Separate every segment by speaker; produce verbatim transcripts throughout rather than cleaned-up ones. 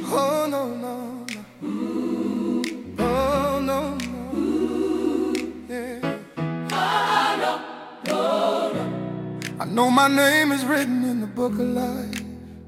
Speaker 1: Oh no, no, no. Oh no, no. Yeah.
Speaker 2: Oh no, no, no.
Speaker 1: I know my name is written in the book of life.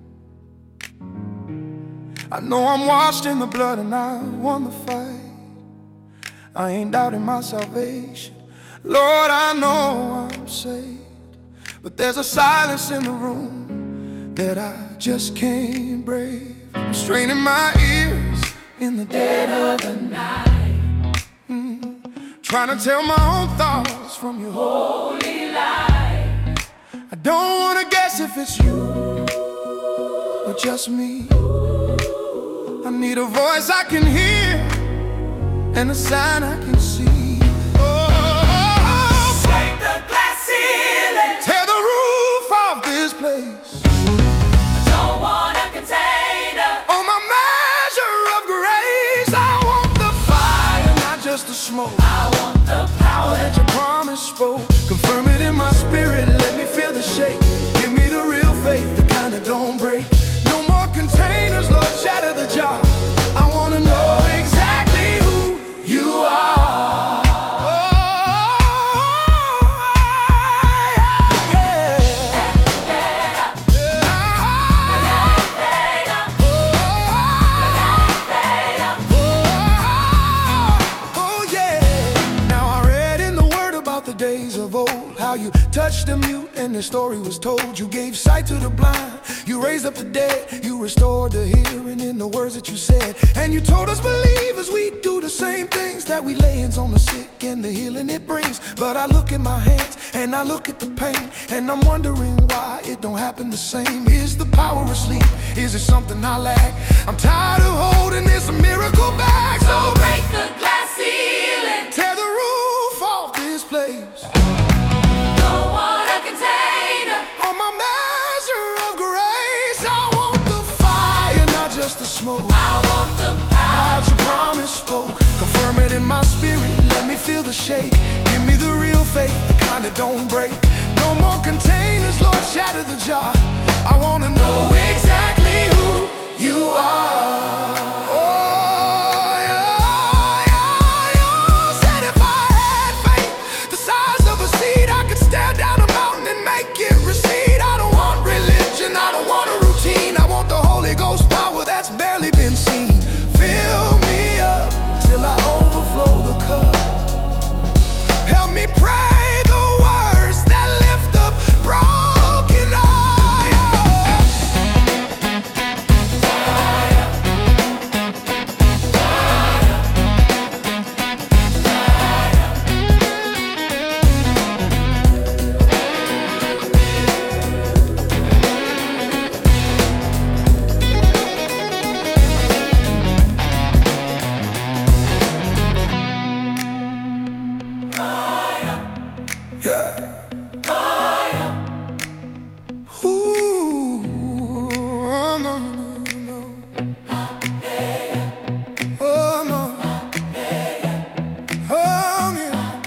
Speaker 1: I know I'm washed in the blood and I won the fight. I ain't doubting my salvation. Lord, I know I'm saved. But there's a silence in the room that I just can't break. I'm straining my ears in the dead of the night, mm, trying to tell my own thoughts from your
Speaker 2: holy light.
Speaker 1: I don't wanna guess if it's you or just me. I need a voice I can hear and a sign I can see. Oh,
Speaker 2: break the glass ceiling,
Speaker 1: tear the roof off this place.
Speaker 2: I don't want a container.
Speaker 1: On my measure of grace, I want the fire, not just the smoke.
Speaker 2: I want the power
Speaker 1: that your promise spoke. Confirm it in my spirit, let me feel the shake. Give me the real faith, the kind that don't break. No more containers, Lord, shatter the jar. I wanna know exactly who you are. Oh, yeah. Oh, yeah. Now I read in the word about the days of old, how you touched the mute and the story was told. You gave sight to the blind, you raised up the dead, you restored the hearing in the words that you said. And you told us believers we do the same things, that we lay hands on the sick and the healing it brings. But I look at my hands and I look at the pain, and I'm wondering why it don't happen the same. Is the power asleep? Is it something I lack? I'm tired of holding this miracle back.
Speaker 2: So break the glass ceiling,
Speaker 1: tear the roof off this place.
Speaker 2: don't want a container.
Speaker 1: On my measure of grace, I want the fire, not just the smoke.
Speaker 2: I want the power
Speaker 1: As you promise spoke, confirm it in my spirit, let me feel the shake. Give me the real faith, the kind that don't break. No more containers, Lord, shatter the jar. I wanna know exactly who you are. Oh, yeah, yeah, yeah. Said if I had faith the size of a seed, I could stare down a mountain and make it recede. I don't want religion, I don't want a routine. I want the Holy Ghost power that's barely been seen. Fill me up till I overflow the cup. Help me pray the words that lift up broken eyes. Yeah. Ooh, oh, no, no, no. Oh, no. Oh, yeah.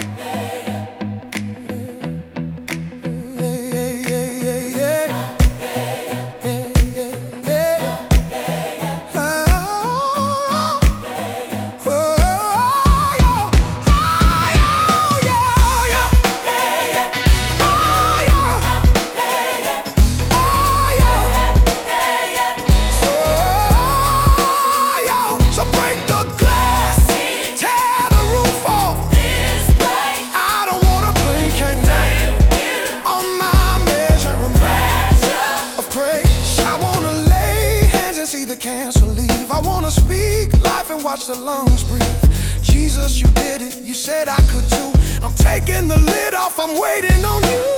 Speaker 1: Yeah, yeah, yeah, yeah. Yeah, yeah, yeah. Oh, oh, yeah. Cancel leave. I wanna speak life and watch the lungs breathe. Jesus, you did it, you said I could too. I'm taking the lid off, I'm waiting on you.